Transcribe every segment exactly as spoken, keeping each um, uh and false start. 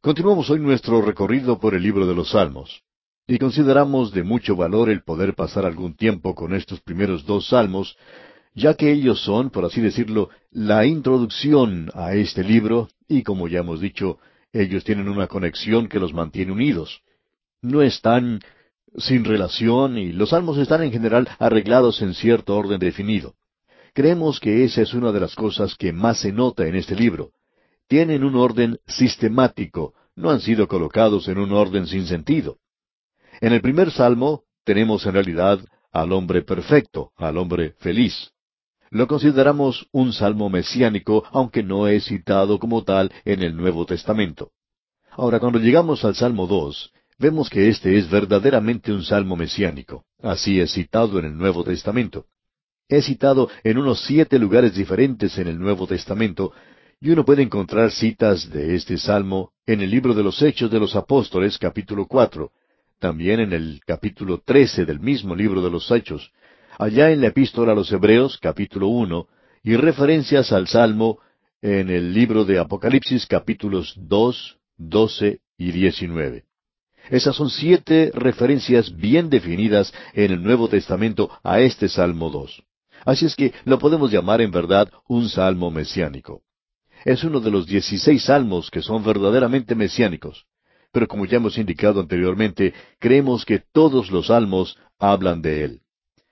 Continuamos hoy nuestro recorrido por el libro de los Salmos. Y consideramos de mucho valor el poder pasar algún tiempo con estos primeros dos salmos, ya que ellos son, por así decirlo, la introducción a este libro, y como ya hemos dicho, ellos tienen una conexión que los mantiene unidos. No están sin relación y los salmos están en general arreglados en cierto orden definido. Creemos que esa es una de las cosas que más se nota en este libro. Tienen un orden sistemático, no han sido colocados en un orden sin sentido. En el primer salmo tenemos en realidad al hombre perfecto, al hombre feliz. Lo consideramos un salmo mesiánico, aunque no es citado como tal en el Nuevo Testamento. Ahora, cuando llegamos al Salmo dos, vemos que este es verdaderamente un salmo mesiánico. Así es citado en el Nuevo Testamento. Es citado en unos siete lugares diferentes en el Nuevo Testamento, y uno puede encontrar citas de este salmo en el libro de los Hechos de los Apóstoles, capítulo cuatro, también en el capítulo trece del mismo libro de los Hechos, allá en la Epístola a los Hebreos, capítulo uno, y referencias al salmo en el libro de Apocalipsis, capítulos dos, doce y diecinueve. Esas son siete referencias bien definidas en el Nuevo Testamento a este Salmo dos. Así es que lo podemos llamar en verdad un salmo mesiánico. Es uno de los dieciséis salmos que son verdaderamente mesiánicos. Pero como ya hemos indicado anteriormente, creemos que todos los salmos hablan de él.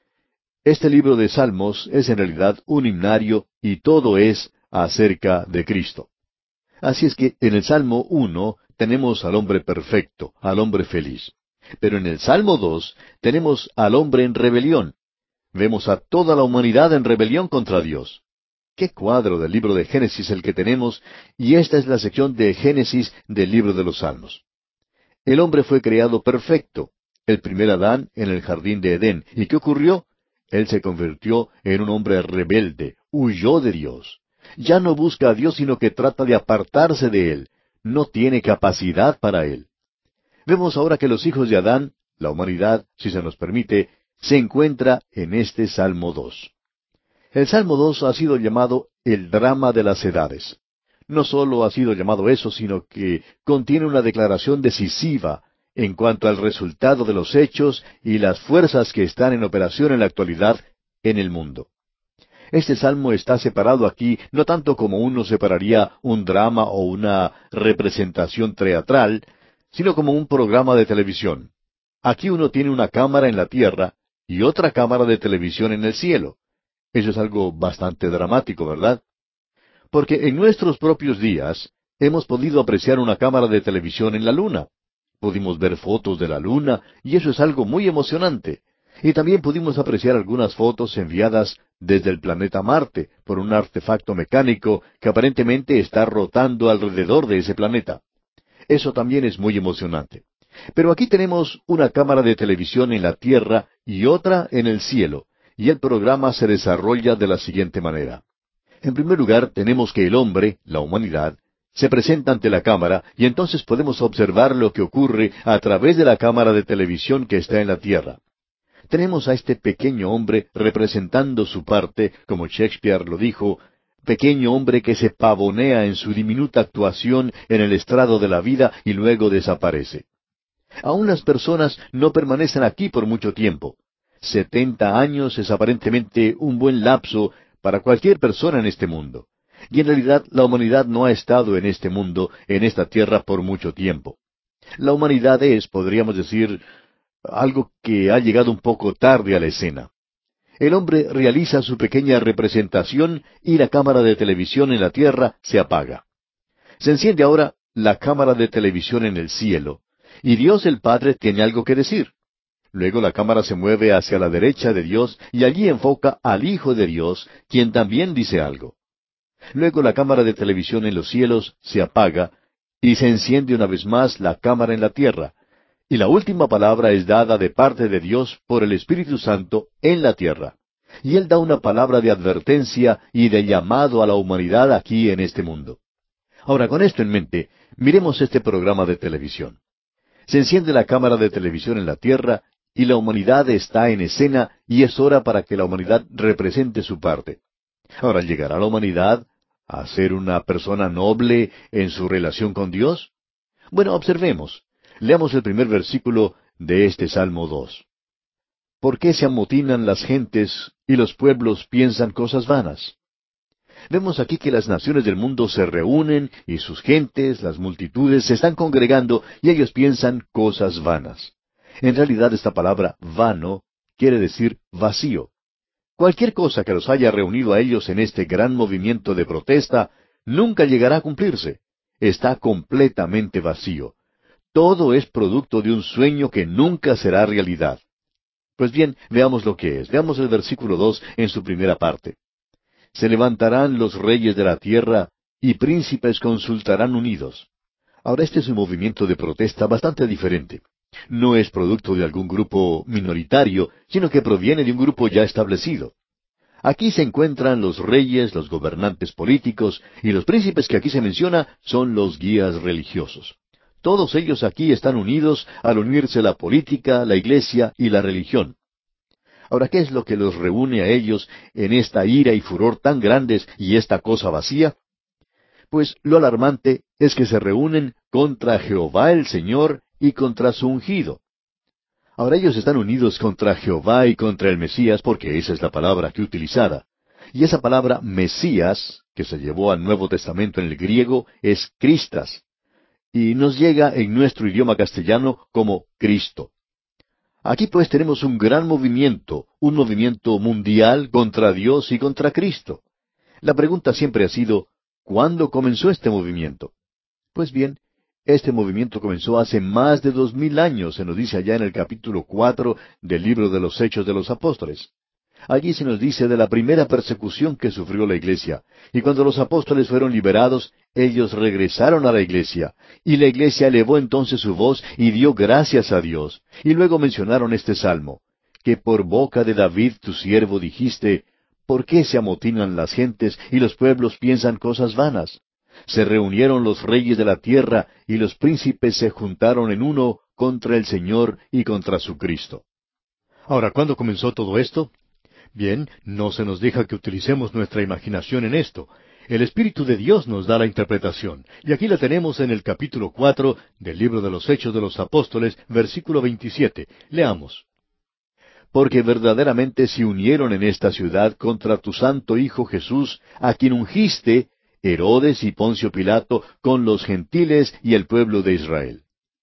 Este libro de Salmos es en realidad un himnario y todo es acerca de Cristo. Así es que en el Salmo uno tenemos al hombre perfecto, al hombre feliz. Pero en el Salmo dos tenemos al hombre en rebelión. Vemos a toda la humanidad en rebelión contra Dios. Qué cuadro del libro de Génesis el que tenemos, y esta es la sección de Génesis del libro de los Salmos. El hombre fue creado perfecto, el primer Adán en el jardín de Edén. ¿Y qué ocurrió? Él se convirtió en un hombre rebelde, huyó de Dios. Ya no busca a Dios, sino que trata de apartarse de Él. No tiene capacidad para Él. Vemos ahora que los hijos de Adán, la humanidad, si se nos permite, se encuentra en este Salmo dos. El Salmo dos ha sido llamado el drama de las edades. No solo ha sido llamado eso, sino que contiene una declaración decisiva en cuanto al resultado de los hechos y las fuerzas que están en operación en la actualidad en el mundo. Este salmo está separado aquí no tanto como uno separaría un drama o una representación teatral, sino como un programa de televisión. Aquí uno tiene una cámara en la tierra y otra cámara de televisión en el cielo. Eso es algo bastante dramático, ¿verdad? Porque en nuestros propios días hemos podido apreciar una cámara de televisión en la luna. Pudimos ver fotos de la luna y eso es algo muy emocionante. Y también pudimos apreciar algunas fotos enviadas desde el planeta Marte por un artefacto mecánico que aparentemente está rotando alrededor de ese planeta. Eso también es muy emocionante. Pero aquí tenemos una cámara de televisión en la Tierra y otra en el cielo, y el programa se desarrolla de la siguiente manera. En primer lugar, tenemos que el hombre, la humanidad, se presenta ante la cámara y entonces podemos observar lo que ocurre a través de la cámara de televisión que está en la Tierra. Tenemos a este pequeño hombre representando su parte, como Shakespeare lo dijo, pequeño hombre que se pavonea en su diminuta actuación en el estrado de la vida y luego desaparece. Aún las personas no permanecen aquí por mucho tiempo. Setenta años es aparentemente un buen lapso para cualquier persona en este mundo. Y en realidad la humanidad no ha estado en este mundo, en esta tierra, por mucho tiempo. La humanidad es, podríamos decir, algo que ha llegado un poco tarde a la escena. El hombre realiza su pequeña representación y la cámara de televisión en la tierra se apaga. Se enciende ahora la cámara de televisión en el cielo, y Dios el Padre tiene algo que decir. Luego la cámara se mueve hacia la derecha de Dios y allí enfoca al Hijo de Dios, quien también dice algo. Luego la cámara de televisión en los cielos se apaga y se enciende una vez más la cámara en la tierra. Y la última palabra es dada de parte de Dios por el Espíritu Santo en la tierra. Y Él da una palabra de advertencia y de llamado a la humanidad aquí en este mundo. Ahora, con esto en mente, miremos este programa de televisión. Se enciende la cámara de televisión en la tierra y la humanidad está en escena y es hora para que la humanidad represente su parte. Ahora, ¿llegará la humanidad a ser una persona noble en su relación con Dios? Bueno, observemos. Leamos el primer versículo de este Salmo dos. ¿Por qué se amotinan las gentes y los pueblos piensan cosas vanas? Vemos aquí que las naciones del mundo se reúnen y sus gentes, las multitudes, se están congregando y ellos piensan cosas vanas. En realidad esta palabra vano quiere decir vacío. Cualquier cosa que los haya reunido a ellos en este gran movimiento de protesta nunca llegará a cumplirse. Está completamente vacío. Todo es producto de un sueño que nunca será realidad. Pues bien, veamos lo que es. Veamos el versículo dos en su primera parte. Se levantarán los reyes de la tierra, y príncipes consultarán unidos. Ahora este es un movimiento de protesta bastante diferente. No es producto de algún grupo minoritario, sino que proviene de un grupo ya establecido. Aquí se encuentran los reyes, los gobernantes políticos, y los príncipes que aquí se menciona son los guías religiosos. Todos ellos aquí están unidos al unirse la política, la iglesia y la religión. Ahora, ¿qué es lo que los reúne a ellos en esta ira y furor tan grandes y esta cosa vacía? Pues lo alarmante es que se reúnen contra Jehová el Señor y contra su ungido. Ahora ellos están unidos contra Jehová y contra el Mesías porque esa es la palabra que utilizada. Y esa palabra Mesías, que se llevó al Nuevo Testamento en el griego, es Cristas. Y nos llega en nuestro idioma castellano como Cristo. Aquí pues tenemos un gran movimiento, un movimiento mundial contra Dios y contra Cristo. La pregunta siempre ha sido, ¿cuándo comenzó este movimiento? Pues bien, este movimiento comenzó hace más de dos mil años, se nos dice allá en el capítulo cuatro del libro de los Hechos de los Apóstoles. Allí se nos dice de la primera persecución que sufrió la iglesia, y cuando los apóstoles fueron liberados, ellos regresaron a la iglesia, y la iglesia elevó entonces su voz y dio gracias a Dios, y luego mencionaron este salmo, que por boca de David tu siervo dijiste, ¿por qué se amotinan las gentes y los pueblos piensan cosas vanas? Se reunieron los reyes de la tierra, y los príncipes se juntaron en uno contra el Señor y contra su Cristo. Ahora, ¿cuándo comenzó todo esto? Bien, no se nos deja que utilicemos nuestra imaginación en esto. El Espíritu de Dios nos da la interpretación, y aquí la tenemos en el capítulo cuatro del libro de los Hechos de los Apóstoles, versículo veintisiete. Leamos. Porque verdaderamente se unieron en esta ciudad contra tu santo Hijo Jesús, a quien ungiste, Herodes y Poncio Pilato, con los gentiles y el pueblo de Israel.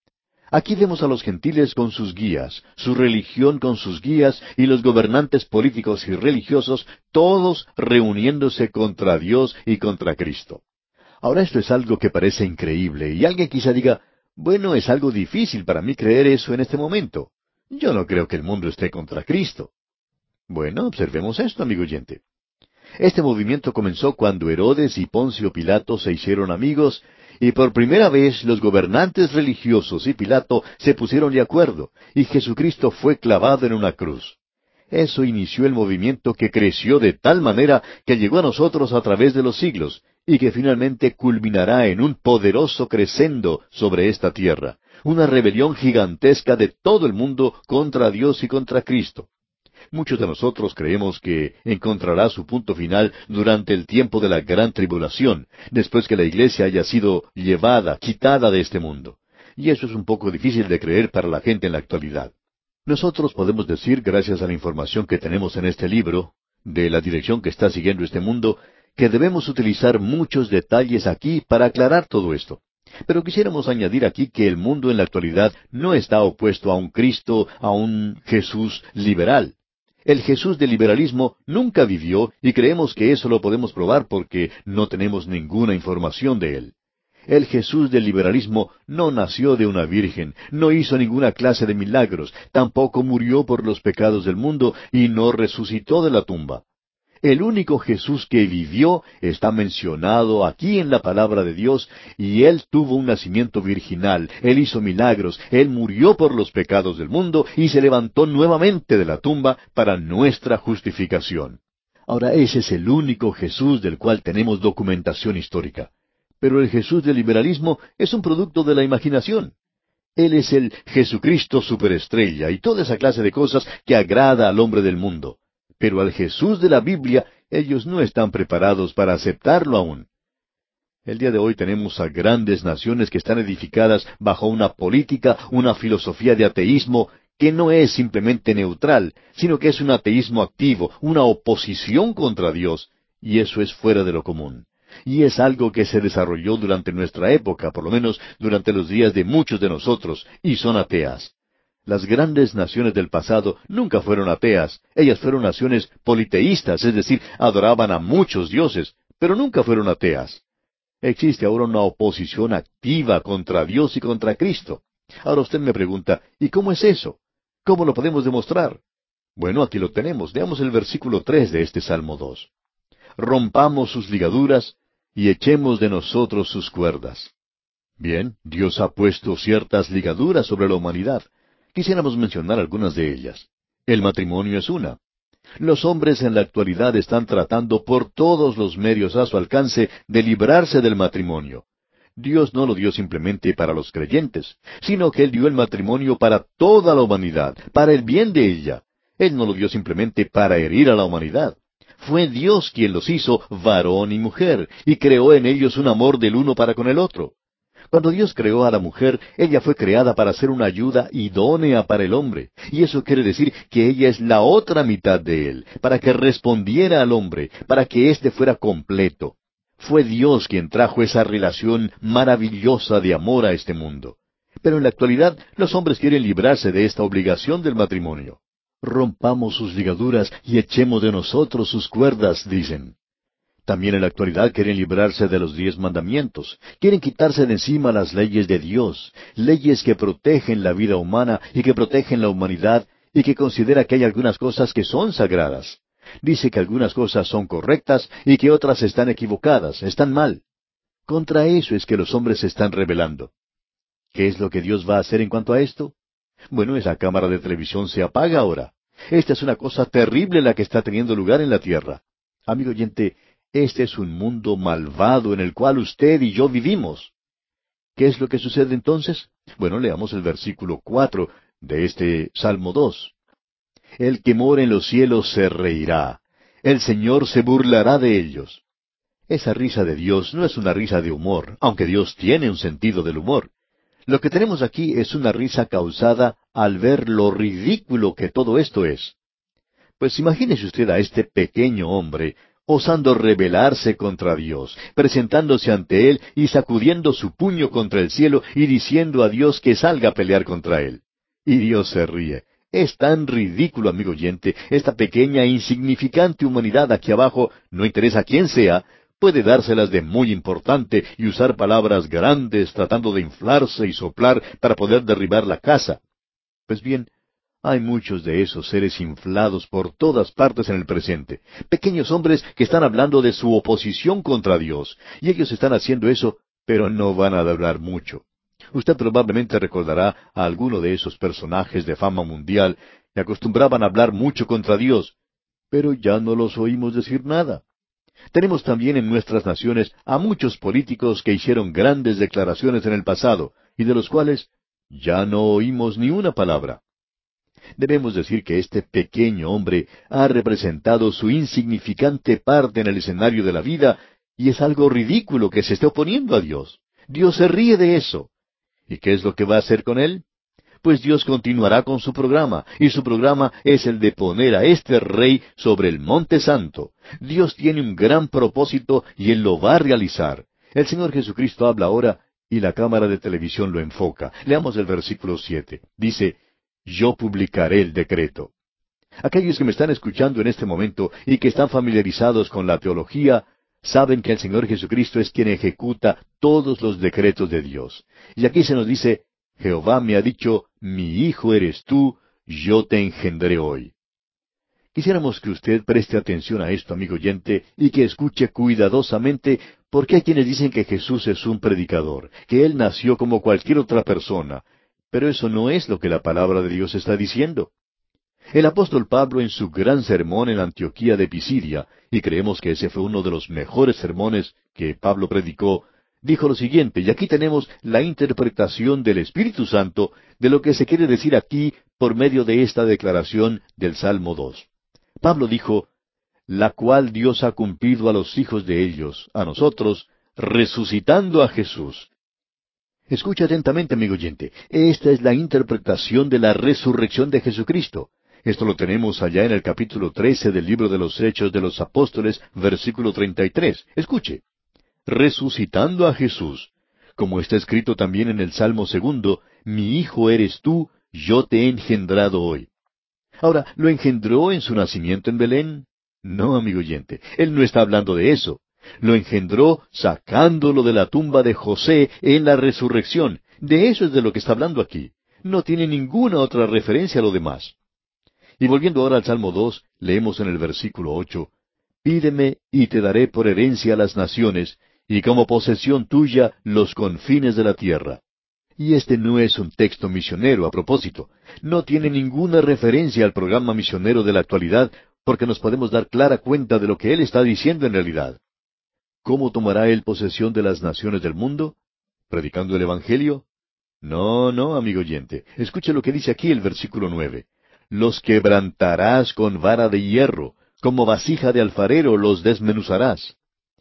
Aquí vemos a los gentiles con sus guías, su religión con sus guías y los gobernantes políticos y religiosos, todos reuniéndose contra Dios y contra Cristo. Ahora esto es algo que parece increíble y alguien quizá diga, bueno, es algo difícil para mí creer eso en este momento. Yo no creo que el mundo esté contra Cristo. Bueno, observemos esto, amigo oyente. Este movimiento comenzó cuando Herodes y Poncio Pilato se hicieron amigos, y por primera vez los gobernantes religiosos y Pilato se pusieron de acuerdo, y Jesucristo fue clavado en una cruz. Eso inició el movimiento que creció de tal manera que llegó a nosotros a través de los siglos, y que finalmente culminará en un poderoso crescendo sobre esta tierra, una rebelión gigantesca de todo el mundo contra Dios y contra Cristo. Muchos de nosotros creemos que encontrará su punto final durante el tiempo de la gran tribulación, después que la iglesia haya sido llevada, quitada de este mundo. Y eso es un poco difícil de creer para la gente en la actualidad. Nosotros podemos decir, gracias a la información que tenemos en este libro, de la dirección que está siguiendo este mundo, que debemos utilizar muchos detalles aquí para aclarar todo esto. Pero quisiéramos añadir aquí que el mundo en la actualidad no está opuesto a un Cristo, a un Jesús liberal. El Jesús del liberalismo nunca vivió y creemos que eso lo podemos probar porque no tenemos ninguna información de él. El Jesús del liberalismo no nació de una virgen, no hizo ninguna clase de milagros, tampoco murió por los pecados del mundo y no resucitó de la tumba. El único Jesús que vivió está mencionado aquí en la palabra de Dios, y Él tuvo un nacimiento virginal, Él hizo milagros, Él murió por los pecados del mundo y se levantó nuevamente de la tumba para nuestra justificación. Ahora ese es el único Jesús del cual tenemos documentación histórica. Pero el Jesús del liberalismo es un producto de la imaginación. Él es el Jesucristo superestrella y toda esa clase de cosas que agrada al hombre del mundo. Pero al Jesús de la Biblia ellos no están preparados para aceptarlo aún. El día de hoy tenemos a grandes naciones que están edificadas bajo una política, una filosofía de ateísmo que no es simplemente neutral, sino que es un ateísmo activo, una oposición contra Dios, y eso es fuera de lo común. Y es algo que se desarrolló durante nuestra época, por lo menos durante los días de muchos de nosotros, y son ateas. Las grandes naciones del pasado nunca fueron ateas, ellas fueron naciones politeístas, es decir, adoraban a muchos dioses, pero nunca fueron ateas. Existe ahora una oposición activa contra Dios y contra Cristo. Ahora usted me pregunta, ¿y cómo es eso? ¿Cómo lo podemos demostrar? Bueno, aquí lo tenemos. Veamos el versículo tres de este Salmo dos. Rompamos sus ligaduras y echemos de nosotros sus cuerdas. Bien, Dios ha puesto ciertas ligaduras sobre la humanidad. Quisiéramos mencionar algunas de ellas. El matrimonio es una. Los hombres en la actualidad están tratando por todos los medios a su alcance de librarse del matrimonio. Dios no lo dio simplemente para los creyentes, sino que Él dio el matrimonio para toda la humanidad, para el bien de ella. Él no lo dio simplemente para herir a la humanidad. Fue Dios quien los hizo varón y mujer, y creó en ellos un amor del uno para con el otro. Cuando Dios creó a la mujer, ella fue creada para ser una ayuda idónea para el hombre. Y eso quiere decir que ella es la otra mitad de él, para que respondiera al hombre, para que éste fuera completo. Fue Dios quien trajo esa relación maravillosa de amor a este mundo. Pero en la actualidad, los hombres quieren librarse de esta obligación del matrimonio. Rompamos sus ligaduras y echemos de nosotros sus cuerdas, dicen. También en la actualidad quieren librarse de los diez mandamientos. Quieren quitarse de encima las leyes de Dios, leyes que protegen la vida humana y que protegen la humanidad y que considera que hay algunas cosas que son sagradas. Dice que algunas cosas son correctas y que otras están equivocadas, están mal. Contra eso es que los hombres se están rebelando. ¿Qué es lo que Dios va a hacer en cuanto a esto? Bueno, esa cámara de televisión se apaga ahora. Esta es una cosa terrible la que está teniendo lugar en la tierra. Amigo oyente, este es un mundo malvado en el cual usted y yo vivimos. ¿Qué es lo que sucede entonces? Bueno, leamos el versículo cuatro de este Salmo dos. El que mora en los cielos se reirá. El Señor se burlará de ellos. Esa risa de Dios no es una risa de humor, aunque Dios tiene un sentido del humor. Lo que tenemos aquí es una risa causada al ver lo ridículo que todo esto es. Pues imagínese usted a este pequeño hombre osando rebelarse contra Dios, presentándose ante Él y sacudiendo su puño contra el cielo y diciendo a Dios que salga a pelear contra Él. Y Dios se ríe. Es tan ridículo, amigo oyente, esta pequeña e insignificante humanidad aquí abajo, no interesa quién sea, puede dárselas de muy importante y usar palabras grandes tratando de inflarse y soplar para poder derribar la casa. Pues bien, hay muchos de esos seres inflados por todas partes en el presente, pequeños hombres que están hablando de su oposición contra Dios, y ellos están haciendo eso, pero no van a durar mucho. Usted probablemente recordará a alguno de esos personajes de fama mundial que acostumbraban a hablar mucho contra Dios, pero ya no los oímos decir nada. Tenemos también en nuestras naciones a muchos políticos que hicieron grandes declaraciones en el pasado, y de los cuales ya no oímos ni una palabra. Debemos decir que este pequeño hombre ha representado su insignificante parte en el escenario de la vida, y es algo ridículo que se esté oponiendo a Dios. Dios se ríe de eso. ¿Y qué es lo que va a hacer con él? Pues Dios continuará con su programa, y su programa es el de poner a este rey sobre el monte santo. Dios tiene un gran propósito y Él lo va a realizar. El Señor Jesucristo habla ahora, y la cámara de televisión lo enfoca. Leamos el versículo siete. Dice, yo publicaré el decreto. Aquellos que me están escuchando en este momento y que están familiarizados con la teología, saben que el Señor Jesucristo es quien ejecuta todos los decretos de Dios. Y aquí se nos dice, Jehová me ha dicho, mi hijo eres tú, yo te engendré hoy. Quisiéramos que usted preste atención a esto, amigo oyente, y que escuche cuidadosamente, porque hay quienes dicen que Jesús es un predicador, que Él nació como cualquier otra persona, pero eso no es lo que la palabra de Dios está diciendo. El apóstol Pablo en su gran sermón en Antioquía de Pisidia, y creemos que ese fue uno de los mejores sermones que Pablo predicó, dijo lo siguiente, y aquí tenemos la interpretación del Espíritu Santo de lo que se quiere decir aquí por medio de esta declaración del Salmo dos. Pablo dijo, la cual Dios ha cumplido a los hijos de ellos, a nosotros, resucitando a Jesús. Escucha atentamente, amigo oyente. Esta es la interpretación de la resurrección de Jesucristo. Esto lo tenemos allá en el capítulo trece del libro de los Hechos de los Apóstoles, versículo treinta y tres. Escuche. Resucitando a Jesús. Como está escrito también en el Salmo segundo, mi hijo eres tú, yo te he engendrado hoy. Ahora, ¿lo engendró en su nacimiento en Belén? No, amigo oyente, él no está hablando de eso. Lo engendró sacándolo de la tumba de José en la resurrección. De eso es de lo que está hablando aquí. No tiene ninguna otra referencia a lo demás. Y volviendo ahora al Salmo dos, leemos en el versículo ocho, Pídeme y te daré por herencia a las naciones, y como posesión tuya los confines de la tierra. Y este no es un texto misionero a propósito. No tiene ninguna referencia al programa misionero de la actualidad, porque nos podemos dar clara cuenta de lo que él está diciendo en realidad. ¿Cómo tomará él posesión de las naciones del mundo? ¿Predicando el Evangelio? No, no, amigo oyente. Escuche lo que dice aquí el versículo nueve. Los quebrantarás con vara de hierro, como vasija de alfarero los desmenuzarás.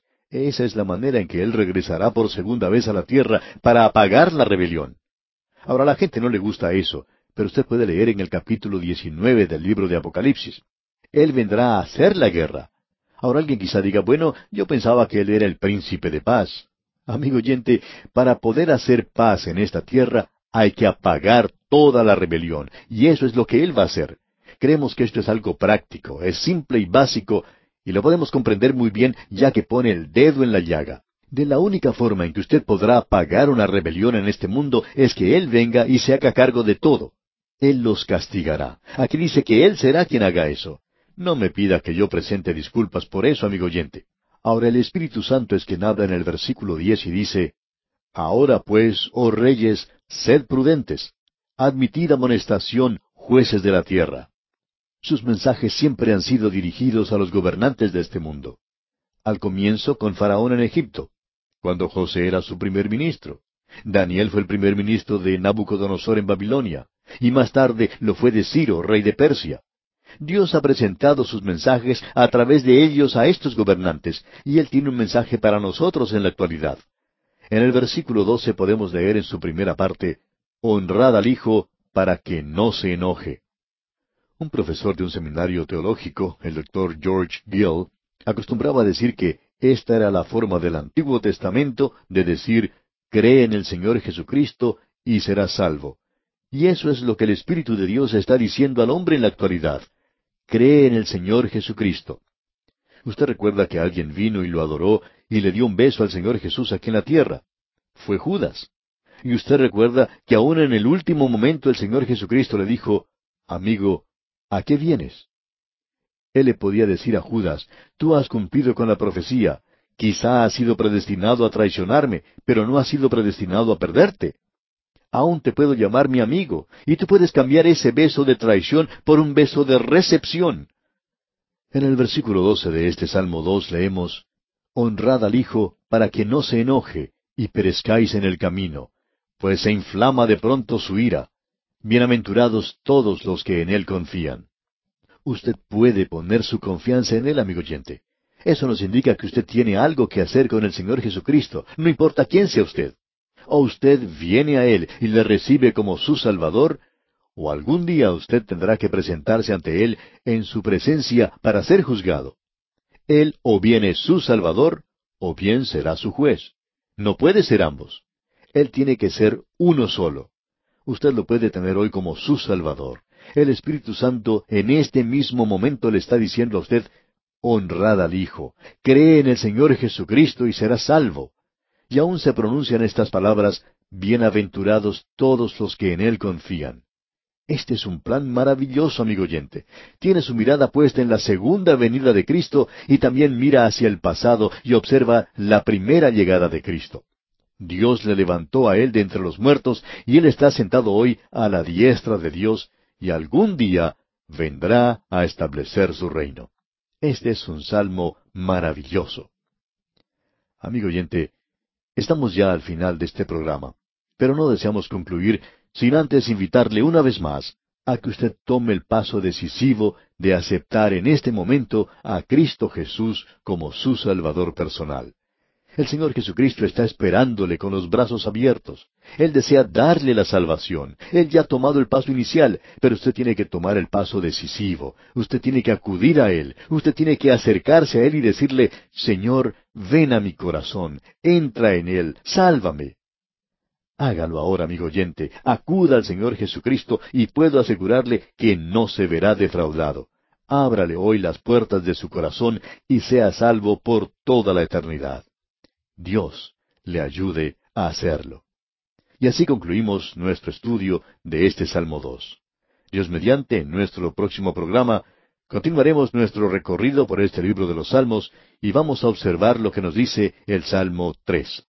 Esa es la manera en que él regresará por segunda vez a la tierra para apagar la rebelión. Ahora a la gente no le gusta eso, pero usted puede leer en el capítulo diecinueve del libro de Apocalipsis. Él vendrá a hacer la guerra. Ahora alguien quizá diga, bueno, yo pensaba que él era el príncipe de paz. Amigo oyente, para poder hacer paz en esta tierra hay que apagar toda la rebelión, y eso es lo que él va a hacer. Creemos que esto es algo práctico, es simple y básico, y lo podemos comprender muy bien ya que pone el dedo en la llaga. De la única forma en que usted podrá apagar una rebelión en este mundo es que Él venga y se haga cargo de todo. Él los castigará. Aquí dice que Él será quien haga eso. No me pida que yo presente disculpas por eso, amigo oyente. Ahora el Espíritu Santo es quien habla en el versículo diez y dice, Ahora pues, oh reyes, sed prudentes. Admitid amonestación, jueces de la tierra. Sus mensajes siempre han sido dirigidos a los gobernantes de este mundo. Al comienzo con Faraón en Egipto, cuando José era su primer ministro. Daniel fue el primer ministro de Nabucodonosor en Babilonia, y más tarde lo fue de Ciro, rey de Persia. Dios ha presentado sus mensajes a través de ellos a estos gobernantes, y Él tiene un mensaje para nosotros en la actualidad. En el versículo doce podemos leer en su primera parte, Honrad al Hijo para que no se enoje. Un profesor de un seminario teológico, el doctor George Gill, acostumbraba a decir que esta era la forma del Antiguo Testamento de decir, cree en el Señor Jesucristo y serás salvo. Y eso es lo que el Espíritu de Dios está diciendo al hombre en la actualidad. Cree en el Señor Jesucristo. Usted recuerda que alguien vino y lo adoró y le dio un beso al Señor Jesús aquí en la tierra. Fue Judas. Y usted recuerda que aún en el último momento el Señor Jesucristo le dijo, amigo, ¿a qué vienes? Él le podía decir a Judas, tú has cumplido con la profecía, quizá has sido predestinado a traicionarme, pero no has sido predestinado a perderte. Aún te puedo llamar mi amigo, y tú puedes cambiar ese beso de traición por un beso de recepción. En el versículo doce de este Salmo dos leemos, Honrad al Hijo para que no se enoje, y perezcáis en el camino, pues se inflama de pronto su ira. Bienaventurados todos los que en Él confían. Usted puede poner su confianza en Él, amigo oyente. Eso nos indica que usted tiene algo que hacer con el Señor Jesucristo, no importa quién sea usted. O usted viene a Él y le recibe como su Salvador, o algún día usted tendrá que presentarse ante Él en su presencia para ser juzgado. Él o bien es su Salvador, o bien será su juez. No puede ser ambos. Él tiene que ser uno solo. Usted lo puede tener hoy como su Salvador. El Espíritu Santo en este mismo momento le está diciendo a usted, honrad al Hijo, cree en el Señor Jesucristo y será salvo. Y aún se pronuncian estas palabras, bienaventurados todos los que en Él confían. Este es un plan maravilloso, amigo oyente. Tiene su mirada puesta en la segunda venida de Cristo y también mira hacia el pasado y observa la primera llegada de Cristo. Dios le levantó a Él de entre los muertos y Él está sentado hoy a la diestra de Dios y algún día vendrá a establecer su reino. Este es un salmo maravilloso. Amigo oyente, estamos ya al final de este programa, pero no deseamos concluir sin antes invitarle una vez más a que usted tome el paso decisivo de aceptar en este momento a Cristo Jesús como su Salvador personal. El Señor Jesucristo está esperándole con los brazos abiertos. Él desea darle la salvación. Él ya ha tomado el paso inicial, pero usted tiene que tomar el paso decisivo. Usted tiene que acudir a Él. Usted tiene que acercarse a Él y decirle, Señor, ven a mi corazón, entra en Él, sálvame. Hágalo ahora, amigo oyente. Acuda al Señor Jesucristo y puedo asegurarle que no se verá defraudado. Ábrale hoy las puertas de su corazón y sea salvo por toda la eternidad. Dios le ayude a hacerlo. Y así concluimos nuestro estudio de este Salmo dos. Dios mediante, en nuestro próximo programa, continuaremos nuestro recorrido por este libro de los Salmos y vamos a observar lo que nos dice el Salmo tres.